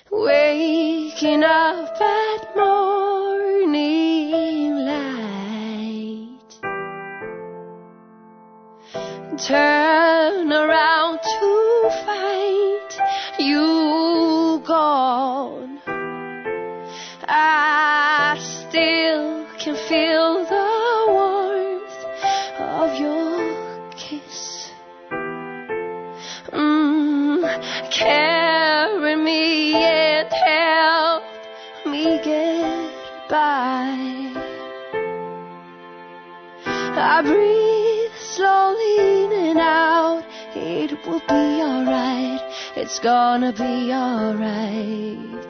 Waking up at morning light, turn around to find you gone. I still can feel the warmth of your kiss. Carry me and help me get by. I breathe slowly in and out. It will be alright. It's gonna be alright.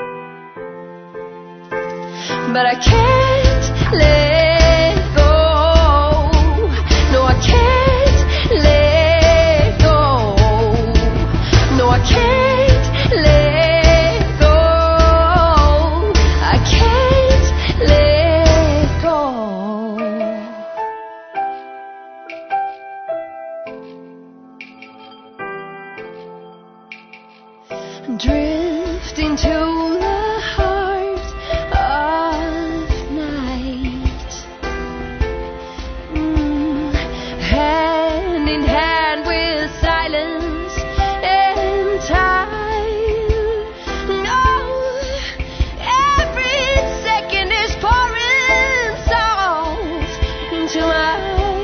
But I can't let go. No, I can't let go. No, I can't let go. I can't let go. Drifting to the heart of night, hand in hand with silence and time. No, every second is pouring salt into my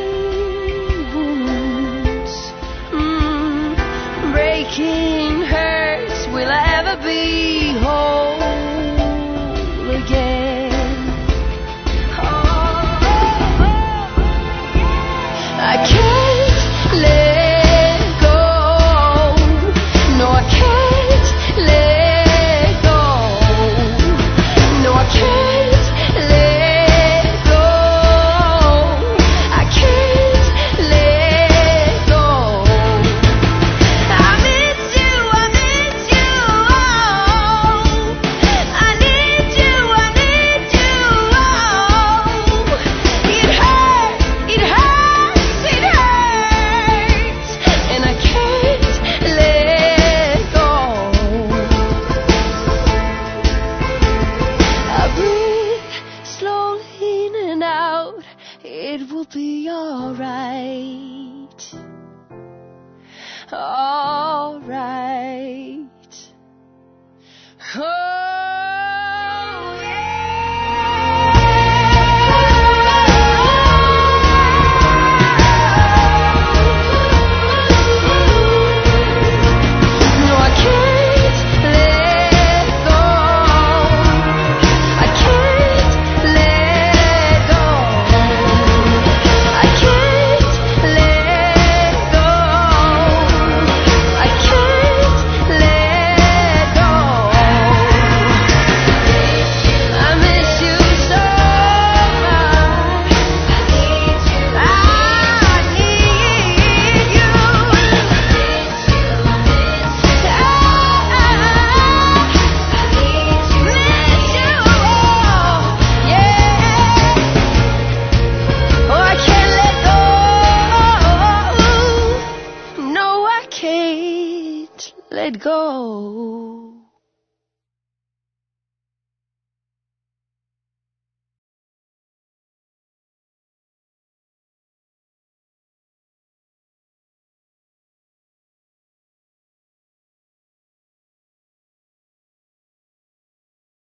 wounds. Breaking hurts. Will I ever be whole again? I can't let go. No, I can't let go. No, I can't let go. I can't let go. I miss you, I miss you, oh. I need you, I need you, oh. It hurts, it hurts, it hurts, and I can't let go. I breathe slowly in and out. It will be alright. Alright. Oh, no, I can't let go. I can't let go. I can't let go. I can't let go. I miss you so much. I need you. Miss you, yeah. Oh, I can't let go. No, I can't let go.